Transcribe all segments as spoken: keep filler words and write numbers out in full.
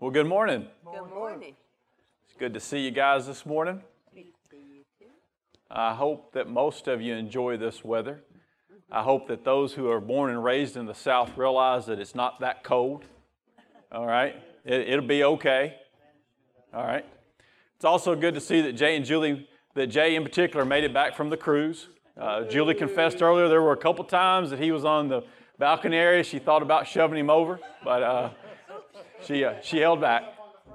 Well, good morning. Good morning. It's good to see you guys this morning. Good to see you too. I hope that most of you enjoy this weather. I hope that those who are born and raised in the South realize that it's not that cold. All right? It, it'll be okay. All right? It's also good to see that Jay and Julie, that Jay in particular, made it back from the cruise. Uh, Julie confessed earlier there were a couple times that he was on the balcony area. She thought about shoving him over, but uh, she uh, she held back.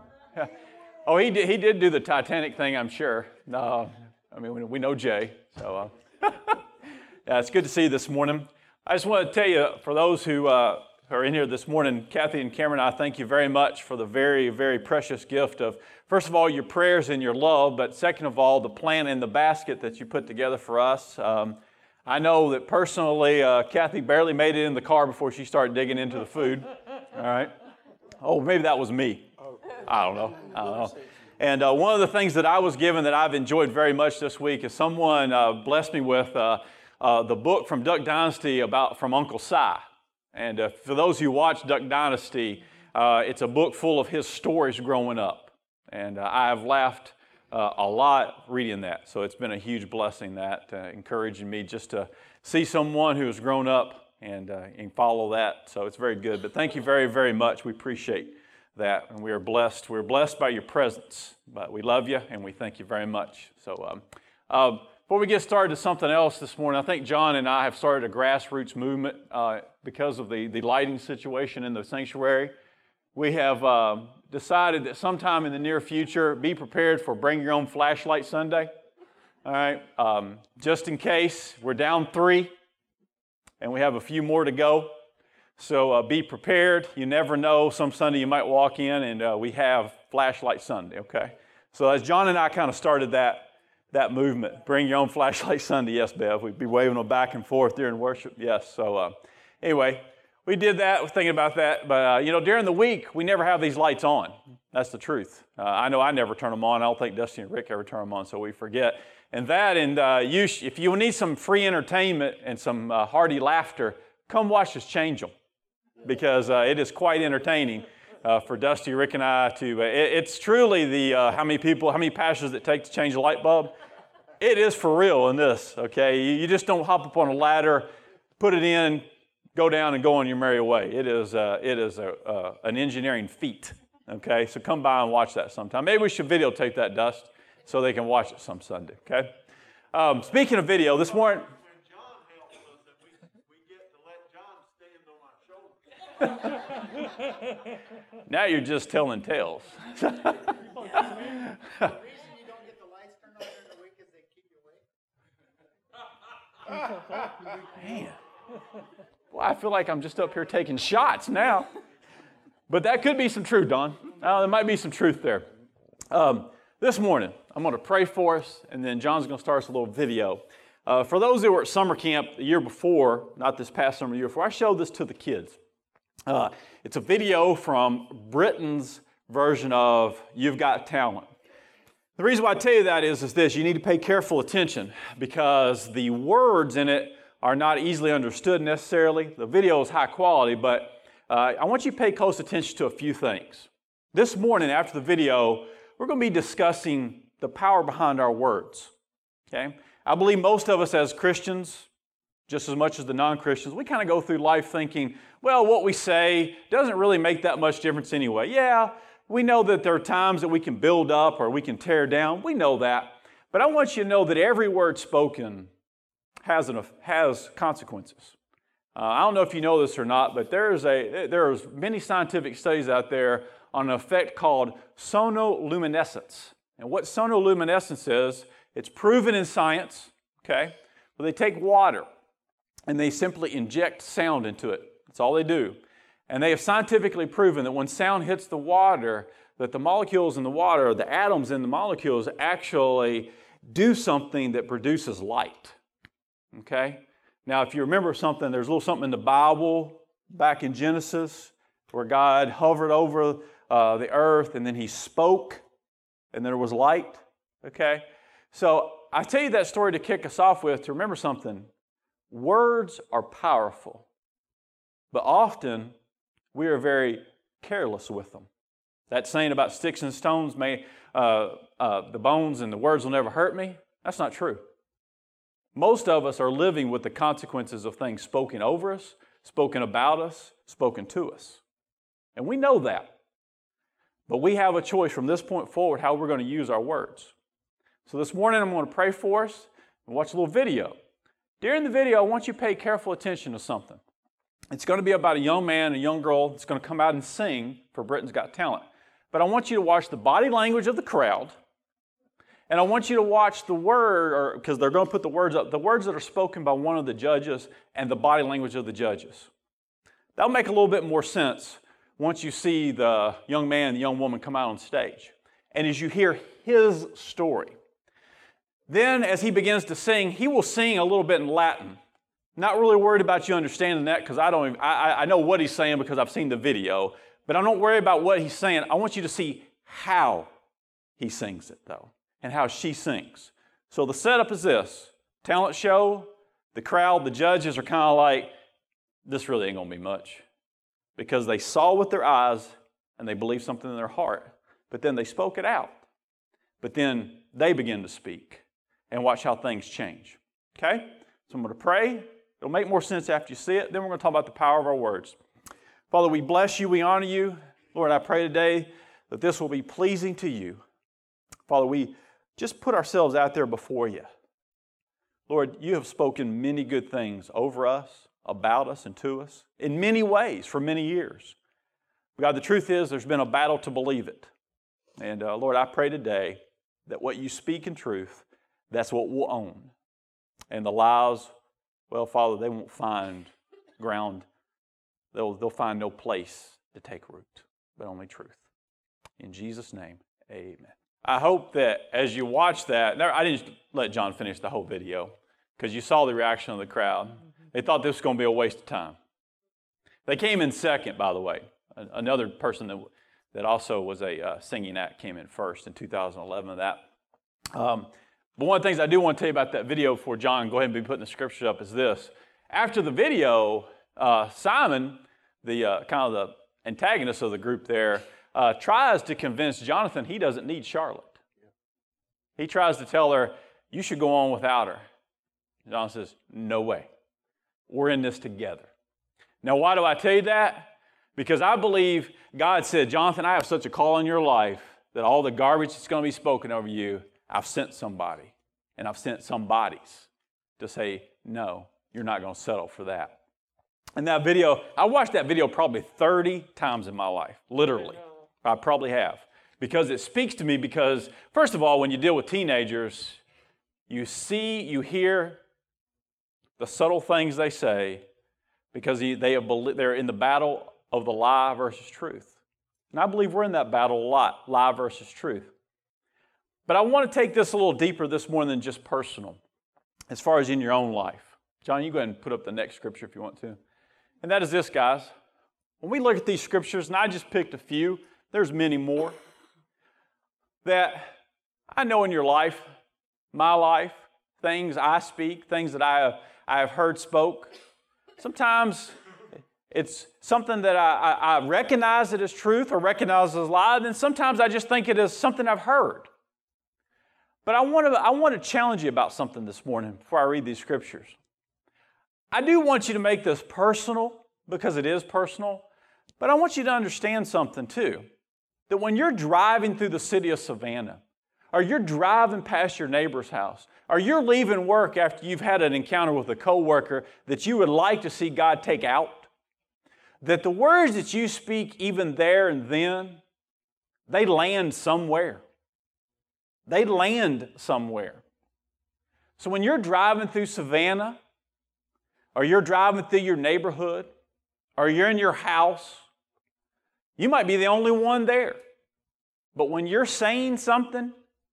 Oh, he did, he did do the Titanic thing, I'm sure. Uh, I mean, we, we know Jay, so uh, yeah, it's good to see you this morning. I just want to tell you, for those who uh, are in here this morning, Kathy and Cameron, I thank you very much for the very, very precious gift of, first of all, your prayers and your love, but second of all, the plant in the basket that you put together for us. Um, I know that personally, uh, Kathy barely made it in the car before she started digging into the food. All right. Oh, maybe that was me. I don't know. I don't know. And uh, one of the things that I was given that I've enjoyed very much this week is someone uh, blessed me with uh, uh, the book from Duck Dynasty about from Uncle Si. And uh, for those who watch Duck Dynasty, uh, it's a book full of his stories growing up. And uh, I have laughed uh, a lot reading that. So it's been a huge blessing, that uh, encouraging me just to see someone who has grown up and, uh, and follow that. So it's very good. But thank you very, very much. We appreciate that. And we are blessed. We're blessed by your presence. But we love you and we thank you very much. So um, uh, before we get started to something else this morning, I think John and I have started a grassroots movement uh, because of the, the lighting situation in the sanctuary. We have uh, decided that sometime in the near future, be prepared for Bring Your Own Flashlight Sunday. All right, um, just in case, we're down three, and we have a few more to go. So uh, be prepared. You never know. Some Sunday you might walk in, and uh, we have Flashlight Sunday, okay? So as John and I kind of started that, that movement, Bring Your Own Flashlight Sunday, yes, Bev, we'd be waving them back and forth during worship, yes. So uh, anyway, we did that, we're thinking about that, but uh, you know, during the week, we never have these lights on. That's the truth. Uh, I know I never turn them on. I don't think Dusty and Rick ever turn them on, so we forget. And that, and uh, you sh- if you need some free entertainment and some uh, hearty laughter, come watch us change them, because uh, it is quite entertaining uh, for Dusty, Rick, and I to, uh, it, it's truly the, uh, how many people, how many passions it takes to change a light bulb. It is for real in this, okay? You, you just don't hop up on a ladder, put it in, go down and go on your merry way. It is, uh, it is a, uh, an engineering feat, okay? So come by and watch that sometime. Maybe we should videotape that, Dust, so they can watch it some Sunday, okay? Um, speaking of video, this morning... Now you're just telling tales. The reason you don't get the lights turned on during the week is they keep you awake. Man. Well, I feel like I'm just up here taking shots now. But that could be some truth, Don. Uh, there might be some truth there. Um, this morning, I'm going to pray for us, and then John's going to start us a little video. Uh, for those who were at summer camp the year before, not this past summer, the year before, I showed this to the kids. Uh, it's a video from Britain's version of You've Got Talent. The reason why I tell you that is, is this: you need to pay careful attention because the words in it are not easily understood necessarily. The video is high quality, but uh, I want you to pay close attention to a few things. This morning after the video, we're going to be discussing the power behind our words. Okay? I believe most of us as Christians, just as much as the non-Christians, we kind of go through life thinking, well, what we say doesn't really make that much difference anyway. Yeah, we know that there are times that we can build up or we can tear down. We know that. But I want you to know that every word spoken has, an, has consequences. Uh, I don't know if you know this or not, but there's a, there's many scientific studies out there on an effect called sonoluminescence. And what sonoluminescence is, it's proven in science, okay? Well, they take water and they simply inject sound into it. That's all they do. And they have scientifically proven that when sound hits the water, that the molecules in the water, the atoms in the molecules actually do something that produces light. Okay? Now, if you remember something, there's a little something in the Bible back in Genesis where God hovered over uh, the earth and then He spoke and there was light. Okay? So I tell you that story to kick us off with to remember something. Words are powerful, but often we are very careless with them. That saying about sticks and stones may, uh, uh, the bones and the words will never hurt me, that's not true. Most of us are living with the consequences of things spoken over us, spoken about us, spoken to us. And we know that. But we have a choice from this point forward how we're going to use our words. So this morning I'm going to pray for us and watch a little video. During the video, I want you to pay careful attention to something. It's going to be about a young man and a young girl that's going to come out and sing for Britain's Got Talent. But I want you to watch the body language of the crowd, and I want you to watch the word, or because they're going to put the words up, the words that are spoken by one of the judges and the body language of the judges. That'll make a little bit more sense once you see the young man and the young woman come out on stage. And as you hear his story, then as he begins to sing, he will sing a little bit in Latin. Not really worried about you understanding that because I don't. Even, I, I know what he's saying because I've seen the video, but I don't worry about what he's saying. I want you to see how he sings it, though, and how she sings. So the setup is this. Talent show, the crowd, the judges are kind of like, this really ain't going to be much. Because they saw with their eyes and they believed something in their heart. But then they spoke it out. But then they begin to speak. And watch how things change. Okay? So I'm going to pray. It'll make more sense after you see it. Then we're going to talk about the power of our words. Father, we bless you. We honor you. Lord, I pray today that this will be pleasing to you. Father, we just put ourselves out there before you. Lord, you have spoken many good things over us, about us, and to us in many ways for many years. God, the truth is there's been a battle to believe it. And uh, Lord, I pray today that what you speak in truth, that's what we'll own. And the lies, well, Father, they won't find ground. They'll, they'll find no place to take root, but only truth. In Jesus' name, amen. I hope that as you watch that, I didn't let John finish the whole video because you saw the reaction of the crowd. They thought this was going to be a waste of time. They came in second, by the way. Another person that, that also was a uh, singing act came in first in two thousand eleven of that. Um, But one of the things I do want to tell you about that video before John, go ahead and be putting the scriptures up, is this. After the video, uh, Simon, the uh, kind of the antagonist of the group there, uh, tries to convince Jonathan he doesn't need Charlotte. He tries to tell her, you should go on without her. John says, no way. We're in this together. Now, why do I tell you that? Because I believe God said, Jonathan, I have such a call in your life that all the garbage that's going to be spoken over you, I've sent somebody, and I've sent some bodies to say, no, you're not going to settle for that. And that video, I watched that video probably thirty times in my life, literally. I probably have. Because it speaks to me because, first of all, when you deal with teenagers, you see, you hear the subtle things they say because they have, they're in the battle of the lie versus truth. And I believe we're in that battle a lot, lie versus truth. But I want to take this a little deeper this morning than just personal, as far as in your own life. John, you go ahead and put up the next scripture if you want to. And that is this, guys. When we look at these scriptures, and I just picked a few, there's many more, that I know in your life, my life, things I speak, things that I have, I have heard spoke. Sometimes it's something that I, I, I recognize it as truth or recognize as lie, and sometimes I just think it is something I've heard. But I want to I want to challenge you about something this morning before I read these scriptures. I do want you to make this personal because it is personal, but I want you to understand something too. That when you're driving through the city of Savannah, or you're driving past your neighbor's house, or you're leaving work after you've had an encounter with a coworker that you would like to see God take out, that the words that you speak even there and then, they land somewhere. They land somewhere. So when you're driving through Savannah, or you're driving through your neighborhood, or you're in your house, you might be the only one there. But when you're saying something,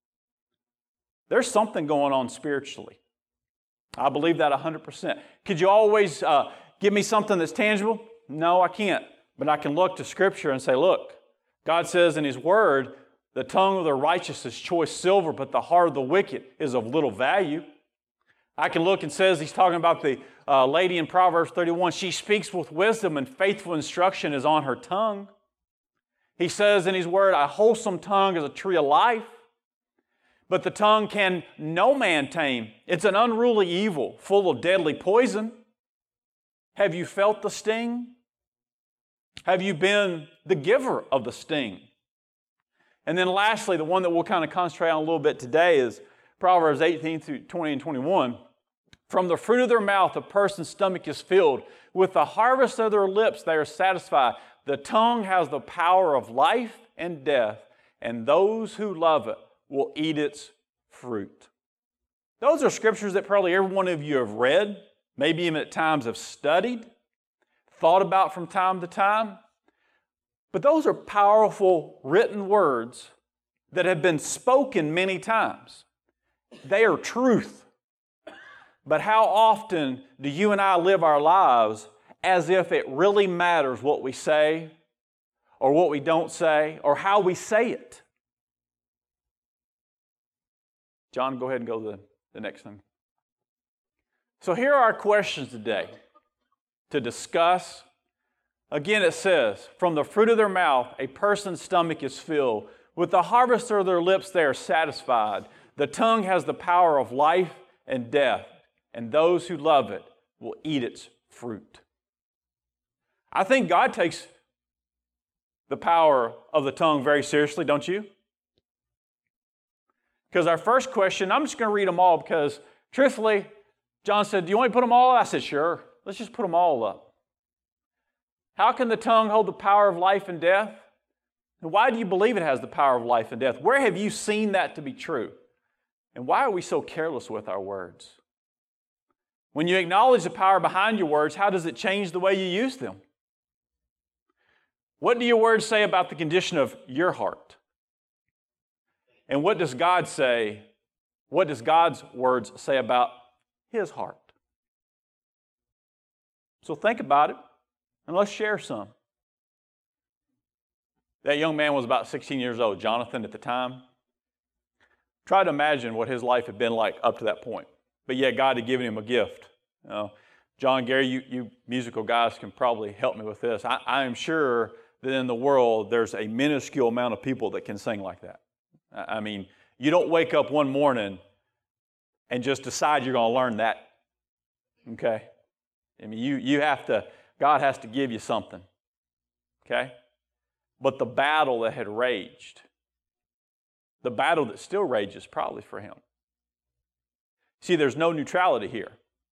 there's something going on spiritually. I believe that one hundred percent. Could you always uh, give me something that's tangible? No, I can't. But I can look to Scripture and say, look, God says in His Word, the tongue of the righteous is choice silver, but the heart of the wicked is of little value. I can look and says, He's talking about the uh, lady in Proverbs thirty-one. She speaks with wisdom and faithful instruction is on her tongue. He says in His Word, a wholesome tongue is a tree of life, but the tongue can no man tame. It's an unruly evil, full of deadly poison. Have you felt the sting? Have you been the giver of the sting? And then lastly, the one that we'll kind of concentrate on a little bit today is Proverbs eighteen through twenty and twenty-one. From the fruit of their mouth, a person's stomach is filled. With the harvest of their lips, they are satisfied. The tongue has the power of life and death, and those who love it will eat its fruit. Those are scriptures that probably every one of you have read, maybe even at times have studied, thought about from time to time. But those are powerful written words that have been spoken many times. They are truth. But how often do you and I live our lives as if it really matters what we say or what we don't say or how we say it? John, go ahead and go to the, the next thing. So here are our questions today to discuss. Again, it says, from the fruit of their mouth, a person's stomach is filled. With the harvest of their lips, they are satisfied. The tongue has the power of life and death, and those who love it will eat its fruit. I think God takes the power of the tongue very seriously, don't you? Because our first question, I'm just going to read them all because, truthfully, John said, do you want me to put them all up? I said, sure. Let's just put them all up. How can the tongue hold the power of life and death? And why do you believe it has the power of life and death? Where have you seen that to be true? And why are we so careless with our words? When you acknowledge the power behind your words, how does it change the way you use them? What do your words say about the condition of your heart? And what does God say? What does God's words say about His heart? So think about it, and let's share some. That young man was about sixteen years old, Jonathan at the time. Try to imagine what his life had been like up to that point. But yet God had given him a gift. You know, John, Gary, you, you musical guys can probably help me with this. I, I am sure that in the world there's a minuscule amount of people that can sing like that. I mean, you don't wake up one morning and just decide you're going to learn that. Okay? I mean, you, you have to, God has to give you something. Okay? But the battle that had raged, the battle that still rages probably for him. See, there's no neutrality here.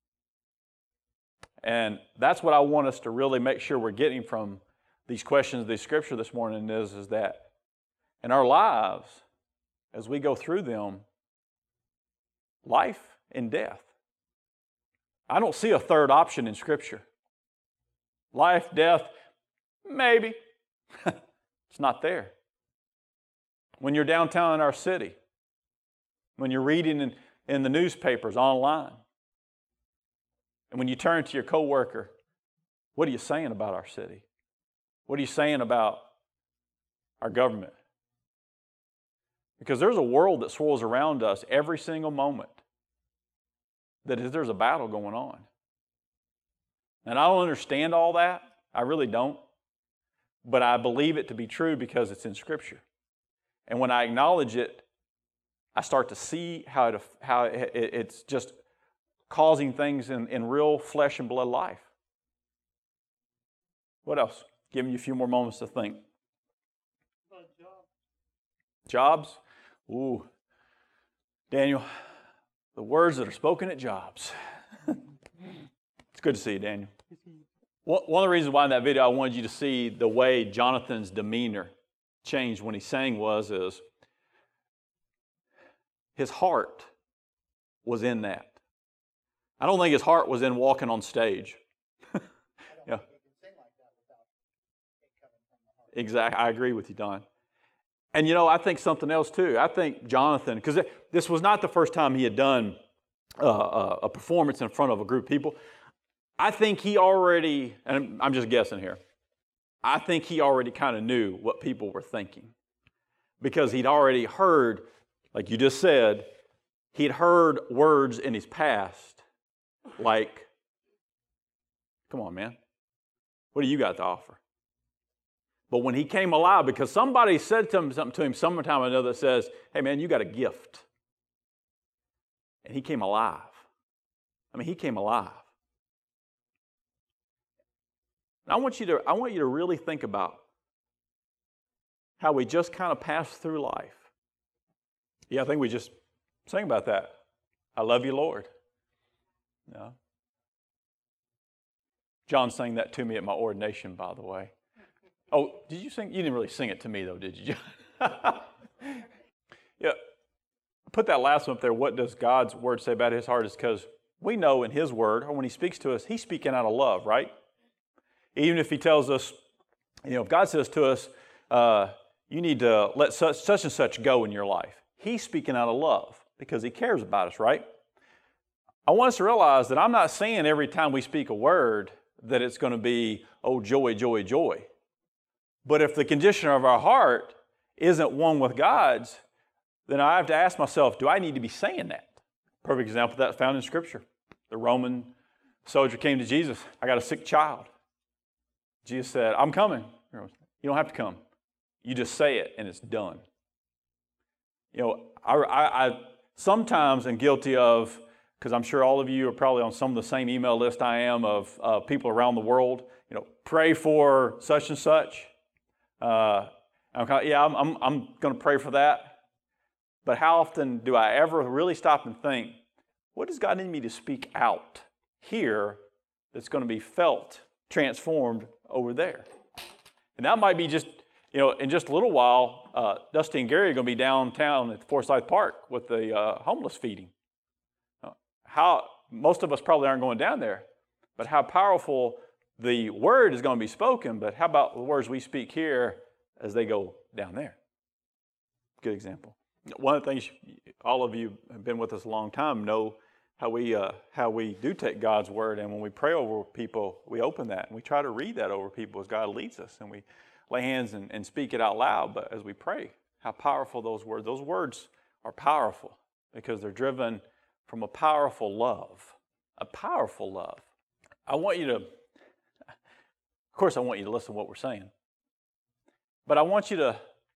And that's what I want us to really make sure we're getting from these questions of the Scripture this morning is, is that in our lives, as we go through them, life and death. I don't see a third option in Scripture. Life, death, maybe. It's not there. When you're downtown in our city, when you're reading in, in the newspapers online, and when you turn to your coworker, what are you saying about our city? What are you saying about our government? Because there's a world that swirls around us every single moment that is, there's a battle going on. And I don't understand all that. I really don't. But I believe it to be true because it's in Scripture. And when I acknowledge it, I start to see how, it, how it, it's just causing things in, in real flesh and blood life. What else? Giving you a few more moments to think. Jobs? Ooh. Daniel, the words that are spoken at jobs. It's good to see you, Daniel. One of the reasons why in that video I wanted you to see the way Jonathan's demeanor changed when he sang was is his heart was in that. I don't think his heart was in walking on stage. Yeah. Exactly. I agree with you, Don. And you know, I think something else too. I think Jonathan, because this was not the first time he had done uh, a performance in front of a group of people. I think he already, and I'm just guessing here, I think he already kind of knew what people were thinking. Because he'd already heard, like you just said, he'd heard words in his past like, come on, man, what do you got to offer? But when he came alive, because somebody said to him, something to him sometime or another that says, hey man, you got a gift. And he came alive. I mean, he came alive. I want you to, I want you to really think about how we just kind of pass through life. Yeah, I think we just sang about that. I love you, Lord. Yeah. John sang that to me at my ordination, by the way. Oh, did you sing? You didn't really sing it to me, though, did you, John? Yeah. Put that last one up there. What does God's word say about his heart? Is because we know in his word, or when he speaks to us, he's speaking out of love, right? Even if he tells us, you know, if God says to us, uh, you need to let such, such and such go in your life, he's speaking out of love because he cares about us, right? I want us to realize that I'm not saying every time we speak a word that it's going to be, oh, joy, joy, joy. But if the condition of our heart isn't one with God's, then I have to ask myself, do I need to be saying that? Perfect example of that found in Scripture. The Roman soldier came to Jesus. I got a sick child. Jesus said, I'm coming. You don't have to come. You just say it and it's done. You know, I, I, I sometimes am guilty of, because I'm sure all of you are probably on some of the same email list I am of uh, people around the world, you know, pray for such and such. Uh, I'm kind of, yeah, I'm, I'm, I'm going to pray for that. But how often do I ever really stop and think, what does God need me to speak out here that's going to be felt, transformed over there? And that might be just, you know, in just a little while, uh, Dusty and Gary are going to be downtown at Forsyth Park with the uh, homeless feeding. Uh, how most of us probably aren't going down there, but how powerful the word is going to be spoken, but how about the words we speak here as they go down there? Good example. One of the things, all of you have been with us a long time, know how we uh, how we do take God's word, and when we pray over people, we open that, and we try to read that over people as God leads us, and we lay hands and, and speak it out loud, but as we pray, how powerful those words, those words are powerful because they're driven from a powerful love, a powerful love. I want you to, of course I want you to listen to what we're saying, but I want you to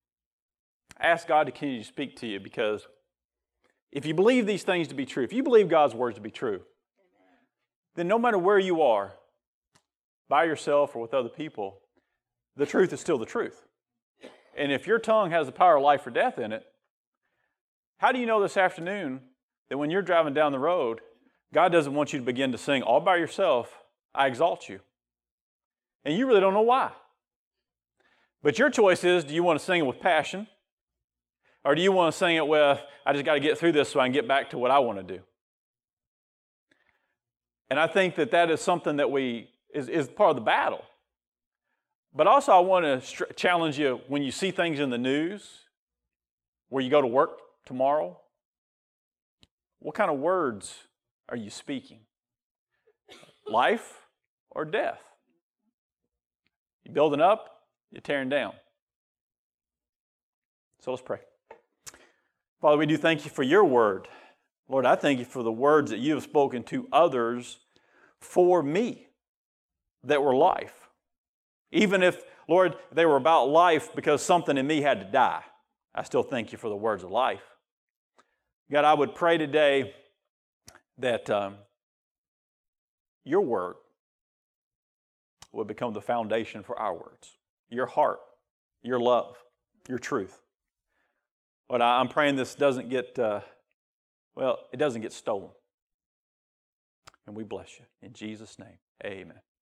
ask God to continue to speak to you, because if you believe these things to be true, if you believe God's words to be true, then no matter where you are, by yourself or with other people, the truth is still the truth. And if your tongue has the power of life or death in it, how do you know this afternoon that when you're driving down the road, God doesn't want you to begin to sing all by yourself, I exalt you? And you really don't know why. But your choice is, do you want to sing it with passion? Or do you want to sing it with, I just got to get through this so I can get back to what I want to do? And I think that that is something that we, is, is part of the battle. But also I want to str- challenge you when you see things in the news, where you go to work tomorrow, what kind of words are you speaking? Life or death? You building up, you're tearing down. So let's pray. Father, we do thank you for your word. Lord, I thank you for the words that you have spoken to others for me that were life. Even if, Lord, they were about life because something in me had to die, I still thank you for the words of life. God, I would pray today that um, your word would become the foundation for our words. Your heart, your love, your truth. But I'm praying this doesn't get, uh, well, it doesn't get stolen. And we bless you. In Jesus' name, amen.